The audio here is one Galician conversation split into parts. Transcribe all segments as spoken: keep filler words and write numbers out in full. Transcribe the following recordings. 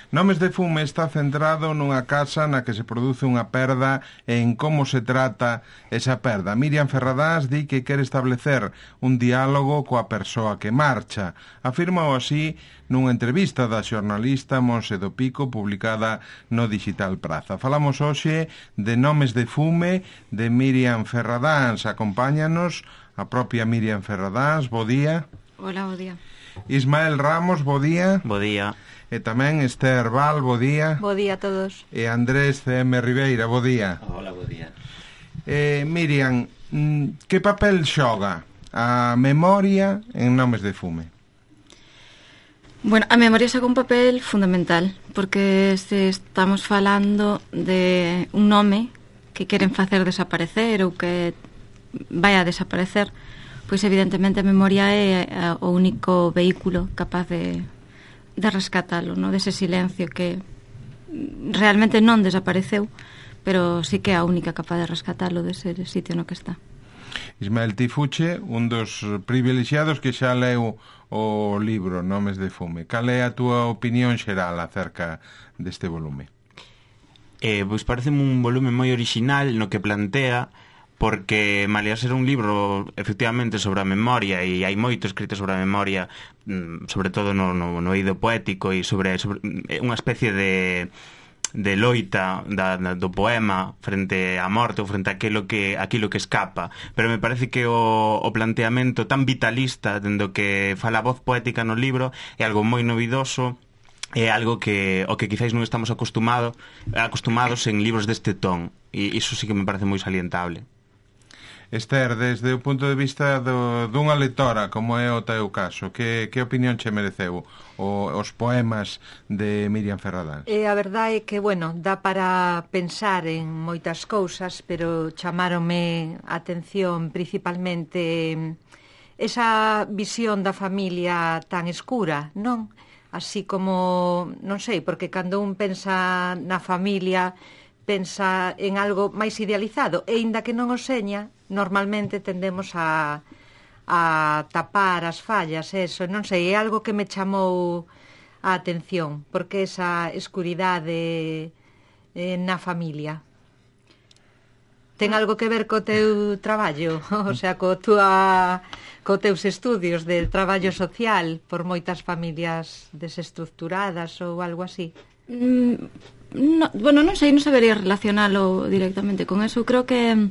Nomes de Fume está centrado nunha casa na que se produce unha perda e en como se trata esa perda. Miriam Ferradás di que quere establecer un diálogo coa persoa que marcha. Afirma o así nunha entrevista da xornalista Monse do Pico publicada no Digital Praza. Falamos hoxe de Nomes de Fume de Miriam Ferradás. Acompáñanos a propia Miriam Ferradás. Bo día. Hola, bo día. Ismael Ramos, bo día. Bo día. E tamén Esther Val, bo día. Bo día a todos. E Andrés C M Ribeira, bo día. Hola, bo día. Eh, Miriam, que papel xoga a memoria en Nomes de Fume? Bueno, a memoria xoga un papel fundamental, porque se estamos falando de un nome que queren facer desaparecer ou que vai a desaparecer, pois evidentemente a memoria é o único vehículo capaz de, de rescatalo, no? Dese silencio que realmente non desapareceu, pero sí que é a única capaz de rescatalo dese sitio no que está. Ismael Tifuche, un dos privilexiados que xa leu o libro Nomes de Fume. Cal é a túa opinión xeral acerca deste volume? Eh, pois parece un volume moi original no que plantea, porque malia ser un libro efectivamente sobre a memoria, e hai moito escrito sobre a memoria, sobre todo no, no, no eido poético, e sobre, sobre unha especie de de loita da, da, do poema frente á morte ou frente a aquilo que, aquilo que escapa, pero me parece que o, o planteamento tan vitalista dendo que fala a voz poética no libro é algo moi novidoso, é algo que o que quizáis non estamos acostumado, acostumados en libros deste ton, e iso sí que me parece moi salientable. Esther, desde o punto de vista do, dunha lectora, como é o teu caso, que, que opinión che mereceu o, os poemas de Miriam Ferradás? E a verdade é que, bueno, dá para pensar en moitas cousas, pero chamaronme a atención principalmente esa visión da familia tan escura, non? Así como, non sei, porque cando un pensa na familia, pensa en algo máis idealizado, e inda que non o seña, normalmente tendemos a, a tapar as fallas, eso, non sei, é algo que me chamou a atención, porque esa escuridade eh, na familia. Ten algo que ver co teu traballo, o sea, co tua, co teus estudios de traballo social por moitas familias desestructuradas ou algo así? Mm, no, bueno, non sei, non sabería relacionalo directamente con eso. Creo que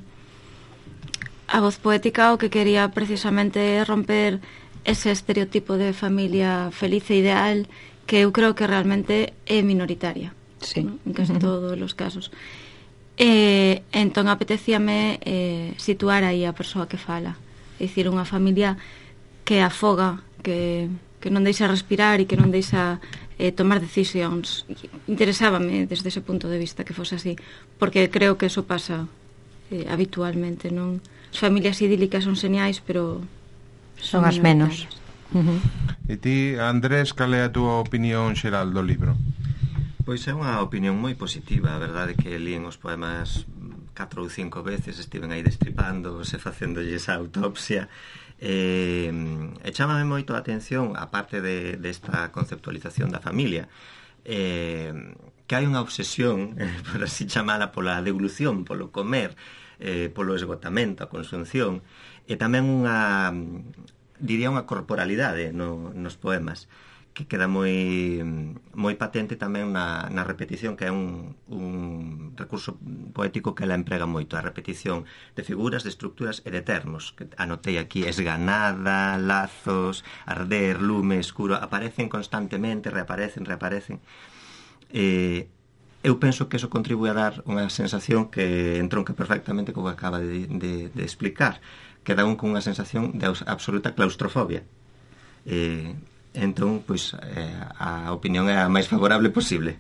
a voz poética o que quería precisamente romper ese estereotipo de familia feliz e ideal que eu creo que realmente é minoritaria, sí, ¿no? En casi uh-huh. todos os casos. E entón apetecíame eh, situar aí a persoa que fala, é dicir, unha familia que afoga, que, que non deixa respirar e que non deixa eh, tomar decisións. Interesábame desde ese punto de vista que fose así, porque creo que eso pasa eh, habitualmente, non? As familias idílicas son señais, pero son, son as menos. Uh-huh. E ti, Andrés, cal é a túa opinión xeral do libro? Pois é unha opinión moi positiva. A verdade é que líen os poemas catro ou cinco veces, estiven aí destripando e facéndolles a autopsia, e, e chámame moito a atención, a parte de, desta conceptualización da familia, e, que hai unha obsesión, por así chamala, pola devolución, polo comer, eh, polo esgotamento, a consunción, e tamén unha, diría, unha corporalidade no, nos poemas, que queda moi moi patente tamén na, na repetición, que é un, un recurso poético que ela emprega moito, a repetición de figuras, de estructuras e de termos, que anotei aquí: esganada, lazos, arder, lume, escuro, aparecen constantemente, reaparecen, reaparecen. Eh, eu penso que eso contribúe a dar unha sensación que entronca perfectamente co que acaba de, de, de explicar, que dá un con unha sensación de absoluta claustrofobia. Eh, entón, pois, eh, a opinión é a máis favorable posible.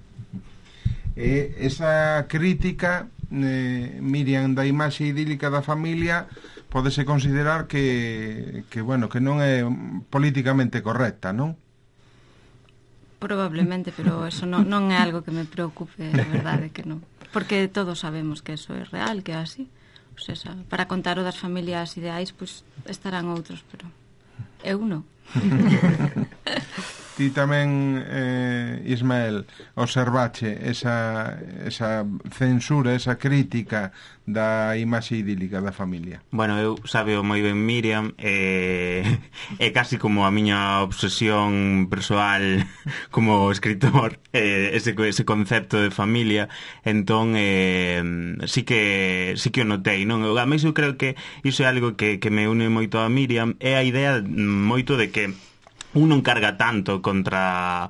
E esa crítica, eh, Miriam, da imaxe idílica da familia pódese considerar que, que, bueno, que non é políticamente correcta, non? Probablemente, pero eso non, non é algo que me preocupe, a verdade que non. Porque todos sabemos que eso é real, que é así. O sea, para contar o das familias ideais, pois estarán outros, pero eu non. Ti tamén, eh, Ismael, observache esa, esa censura, esa crítica da imaxe idílica da familia. Bueno, eu sabeo moi ben Miriam, é, é casi como a miña obsesión persoal como escritor, eh, ese, ese concepto de familia. Entón, eh, sí que sí que o notei, non? A mí eu creo que iso é algo que, que me une moito a Miriam, é a idea moito de que un non carga tanto contra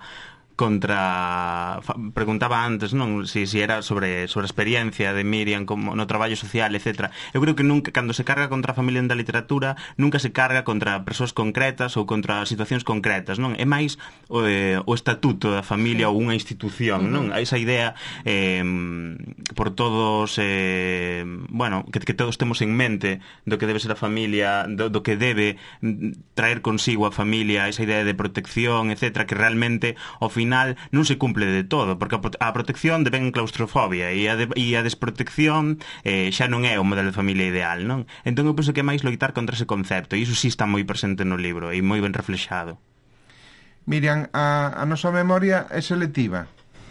contra preguntaba antes, non, si, si era sobre sobre a experiencia de Miriam como no traballo social, etcétera. Eu creo que nunca cando se carga contra a familia da literatura, nunca se carga contra persoas concretas ou contra situacións concretas, non? É máis o, eh, o estatuto da familia, sí, ou unha institución, non? Uh-huh. Esa idea eh, por todos eh, bueno, que, que todos temos en mente do que debe ser a familia, do, do que debe traer consigo a familia, esa idea de protección, etcétera, que realmente ao final final non se cumple de todo, porque a protección devén claustrofobia e a, de, e a desprotección eh, xa non é o modelo de familia ideal, non? Entón eu penso que é máis loitar contra ese concepto, e iso sí está moi presente no libro e moi ben reflexado. Miriam, a, a nosa memoria é selectiva?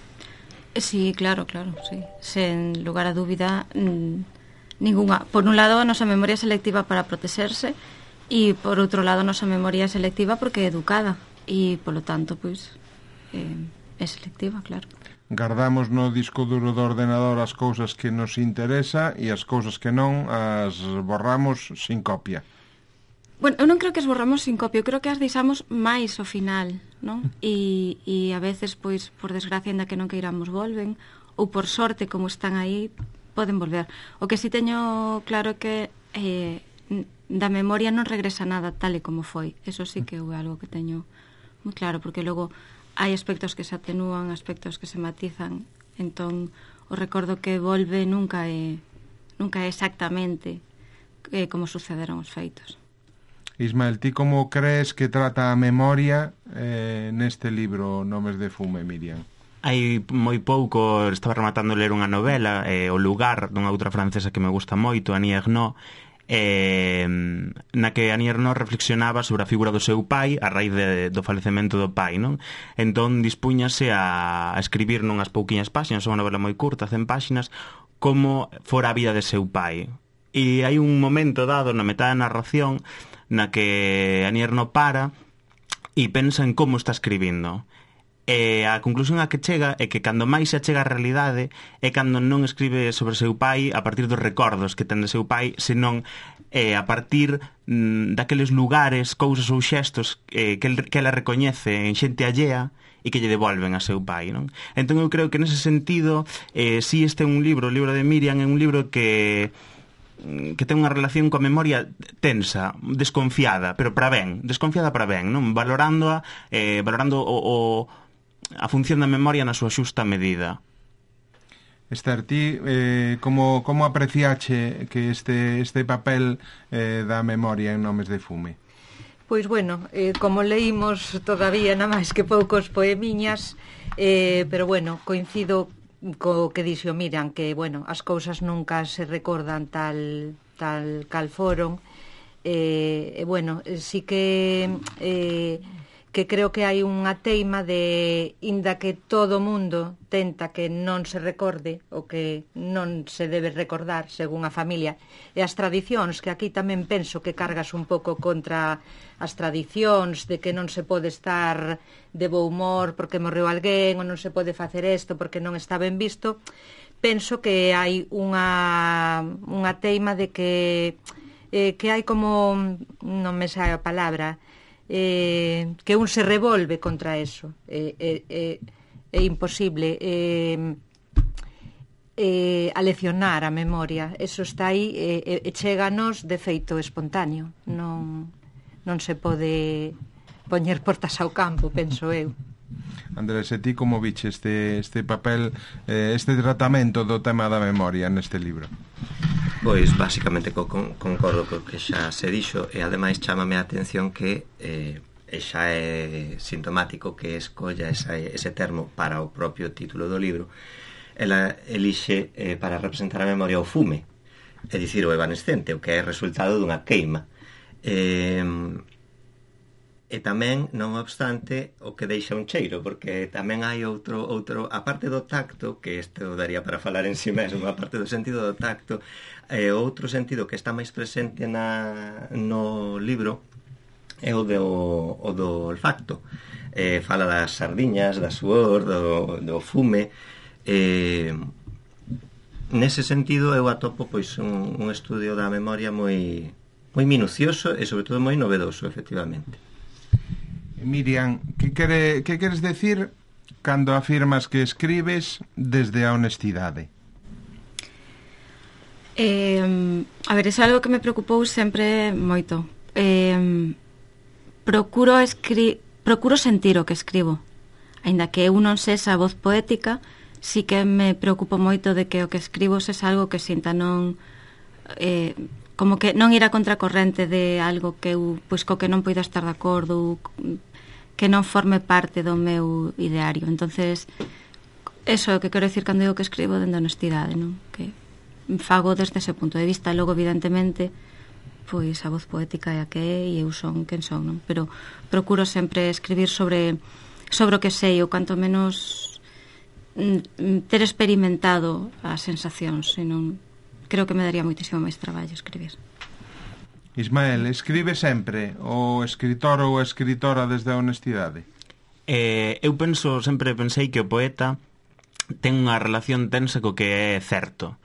Sí, claro, claro, sí. Sen lugar a dúbida, ninguna. Por un lado, a nosa memoria é selectiva para protexerse, e por outro lado, a nosa memoria é selectiva porque é educada, e polo tanto, pois, eh, é selectiva, claro. Guardamos no disco duro do ordenador as cousas que nos interesa e as cousas que non as borramos sin copia. Bueno, eu non creo que as borramos sin copia, eu creo que as deixamos máis ao final, non? E, e a veces, pois, por desgracia, ainda que non queiramos, volven, ou por sorte, como están aí, poden volver. O que si teño claro que eh, da memoria non regresa nada tal e como foi. Eso sí que é algo que teño moi claro, porque logo hai aspectos que se atenúan, aspectos que se matizan, entón o recordo que volve nunca é nunca é exactamente eh, como sucederon os feitos. Ismael, ti como crees que trata a memoria eh, neste libro Nomes de fume, Miriam? Hai moi pouco estaba rematando a ler unha novela, eh, O lugar, dunha outra francesa que me gusta moito, Annie Ernaux, eh, na que Annie Ernaux reflexionaba sobre a figura do seu pai a raíz de, do falecemento do pai, non? Entón dispúñase a, a escribir nunhas pouquiñas páxinas, unha novela moi curta, cen páxinas, como fora a vida de seu pai. E hai un momento dado na metade da narración na que Annie Ernaux para e pensa en como está escribindo. E a conclusión a que chega é que cando máis se achega a realidade é cando non escribe sobre seu pai a partir dos recordos que ten de seu pai, senón eh, a partir mm, daqueles lugares, cousas ou xestos eh, que, el, que ela recoñece en xente allea e que lle devolven a seu pai, non? Entón eu creo que nese sentido eh, si este é un libro, o libro de Miriam é un libro que que ten unha relación coa memoria tensa, desconfiada, pero para ben, desconfiada para ben, non? Valorándoa, eh, valorando o, o a función da memoria na súa xusta medida. Esther, ti eh, como, como apreciache que este, este papel eh, da memoria en Nomes de fume? Pois bueno, eh, como leímos todavía na máis que poucos poemiñas, eh, pero bueno, coincido co que dixo Miriam, que bueno, as cousas nunca se recordan tal, tal cal foron, e eh, eh, bueno, sí que eh, que creo que hai unha teima de, inda que todo mundo tenta que non se recorde o que non se debe recordar según a familia e as tradicións, que aquí tamén penso que cargas un pouco contra as tradicións de que non se pode estar de bo humor porque morreu alguén, ou non se pode facer isto porque non está ben visto. Penso que hai unha, unha teima de que eh, que hai como, non me sabe a palabra, Eh, que un se revolve contra eso, é eh, eh, eh, imposible eh, eh, aleccionar a memoria, eso está aí e eh, eh, chéganos de feito espontáneo, non, non se pode poñer portas ao campo, penso eu. Andrés, e ti como viche este, este papel, eh, este tratamento do tema da memoria neste libro? Pois, basicamente, co, con, concordo co que xa se dixo, e ademais chámame a atención que eh, e xa é sintomático que escolla esa, ese termo para o propio título do libro. Ela elixe eh, para representar a memoria o fume, é dicir, o evanescente, o que é resultado dunha queima. Eh, e tamén, non obstante, o que deixa un cheiro, porque tamén hai outro, outro a parte do tacto, que isto daría para falar en si mesmo, a parte do sentido do tacto, e outro sentido que está máis presente na, no libro é o do, o do olfacto. Eh, fala das sardiñas, da suor, do, do fume. Eh, nese sentido eu atopo pois un, un estudio da memoria moi moi minucioso e sobre todo moi novedoso, efectivamente. Miriam, que, quere, que queres decir cando afirmas que escribes desde a honestidade? Eh, a ver, é algo que me preocupou sempre moito. Eh, procuro escri procuro sentir o que escribo. Aínda que eu non sexa voz poética, sí que me preocupo moito de que o que escribo sexa algo que sinta, non eh, como que non ir a contracorrente de algo que eu, pois, co que non poida estar de acordo, que non forme parte do meu ideario. Entonces, eso é o que quero dicir cando digo que escribo dende honestidade, non? Que fago desde ese punto de vista. Logo, evidentemente, pois a voz poética é a que é e eu son quen son, non? Pero procuro sempre escribir sobre sobre o que sei, ou canto menos mm, ter experimentado as sensacións, senón creo que me daría moitísimo máis traballo escribir. Ismael, escribe sempre o escritor ou a escritora desde a honestidade? Eh, eu penso, sempre pensei que o poeta ten unha relación tensa co que é certo.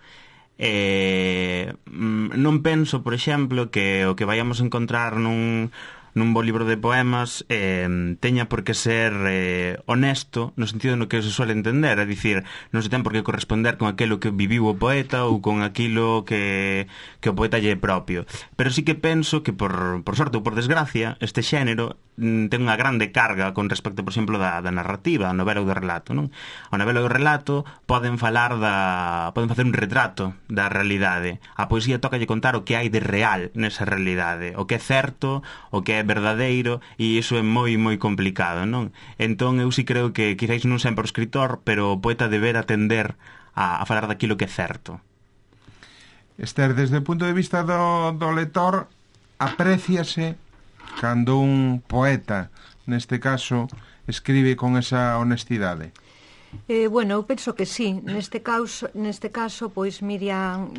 Eh, non penso, por exemplo, que o que vayamos a encontrar nun, nun bo libro de poemas eh, teña por que ser eh, honesto no sentido no que se suele entender, é dicir, non se ten por que corresponder con aquilo que viviu o poeta ou con aquilo que, que o poeta lle é propio, pero sí que penso que por, por sorte ou por desgracia este xénero mm, ten unha grande carga con respecto, por exemplo, da, da narrativa, a novela ou do relato, non? A novela ou o relato poden falar da, poden facer un retrato da realidade, a poesía toca lle contar o que hai de real nesa realidade, o que é certo, o que é verdadeiro, e iso é moi moi complicado, non? Entón eu si creo que quizáis non sempre o escritor, pero o poeta deber atender a, a falar daquilo que é certo. Esther, desde o punto de vista do, do lector, apréciase cando un poeta, neste caso, escribe con esa honestidade? Eh, bueno, eu penso que sí. Neste caso, neste caso pois, Miriam,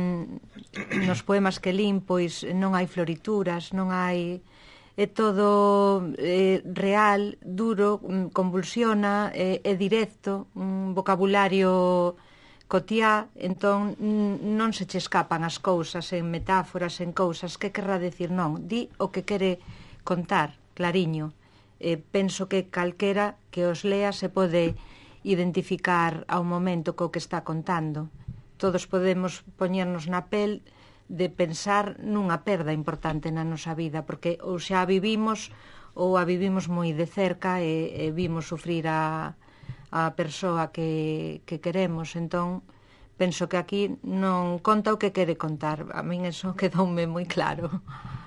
mm, nos poemas que lín, pois non hai florituras, non hai... É todo eh, real, duro, convulsiona, é, é directo, un vocabulario cotiá, entón non se che escapan as cousas en metáforas, en cousas. Que querrá decir? Non, di o que quere contar, clariño. Eh, penso que calquera que os lea se pode identificar ao momento co que está contando. Todos podemos poñernos na pel de pensar nunha perda importante na nosa vida, porque ou xa a vivimos ou a vivimos moi de cerca e, e vimos sufrir a, a persoa que, que queremos. Entón, penso que aquí non conta o que quere contar. A min eso quedoume moi claro.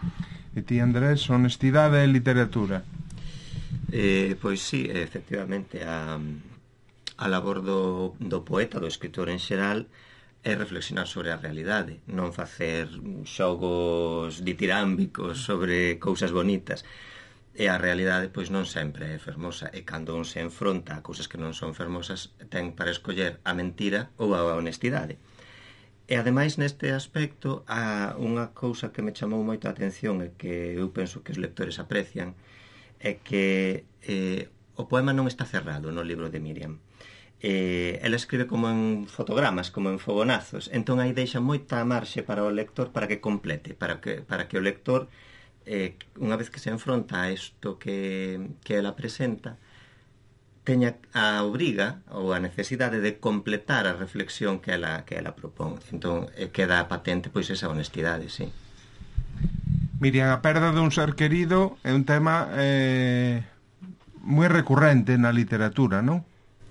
E ti, Andrés, honestidade e literatura? Eh, pois sí, efectivamente, a, a labor do, do poeta, do escritor en xeral, é reflexionar sobre a realidade, non facer xogos ditirámbicos sobre cousas bonitas. E a realidade, pois, non sempre é fermosa, e cando un se enfronta a cousas que non son fermosas, ten para escoller a mentira ou a honestidade. E ademais, neste aspecto, há unha cousa que me chamou moito a atención e que eu penso que os lectores aprecian, é que eh, o poema non está cerrado no libro de Miriam. Eh, ela escribe como en fotogramas, como en fogonazos, entón aí deixa moita marxe para o lector para que complete, para que, para que o lector, eh, unha vez que se enfronta a isto que, que ela presenta, teña a obriga ou a necesidade de completar a reflexión que ela, que ela propón. Entón eh, queda patente pois esa honestidade, sí. Miriam, a perda dun ser querido é un tema eh, moi recurrente na literatura, non?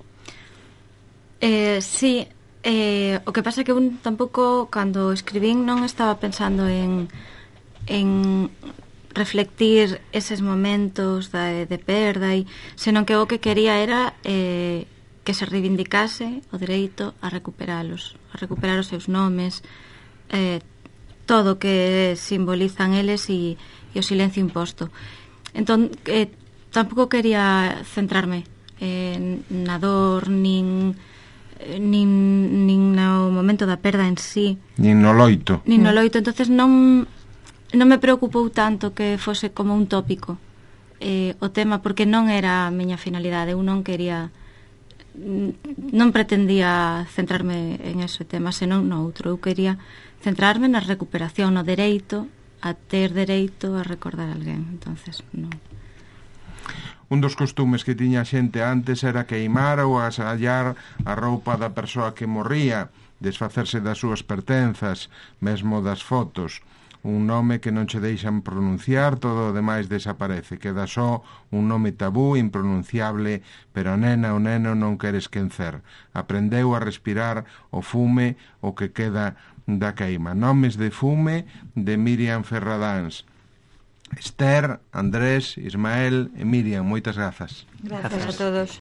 Eh, sí, eh, o que pasa é que un tampouco, cando escribín, non estaba pensando en, en reflectir eses momentos de, de perda, e, senón que o que quería era eh, que se reivindicase o dereito a recuperalos, a recuperar os seus nomes, eh, todo o que simbolizan eles e, e o silencio imposto. Entón, eh, tampouco quería centrarme eh, na dor, nin, nin, nin no momento da perda en sí. Nin no loito. Nin no loito, entonces non, non me preocupou tanto que fose como un tópico eh, o tema, porque non era a miña finalidade, eu non quería, non pretendía centrarme en ese tema, senón no outro. Eu quería centrarme na recuperación, no dereito a ter dereito a recordar a alguén. Entonces, non. Un dos costumes que tiña a xente antes era queimar ou asallar a roupa da persoa que morría, desfacerse das súas pertenzas, mesmo das fotos. Un nome que non che deixan pronunciar, todo o demais desaparece. Queda só un nome tabú, impronunciable, pero a nena o neno non quere esquecer. Aprendeu a respirar o fume, o que queda da queima. Nomes de fume de Miriam Ferradáns. Esther, Andrés, Ismael e Miriam, moitas grazas. Gracias a todos.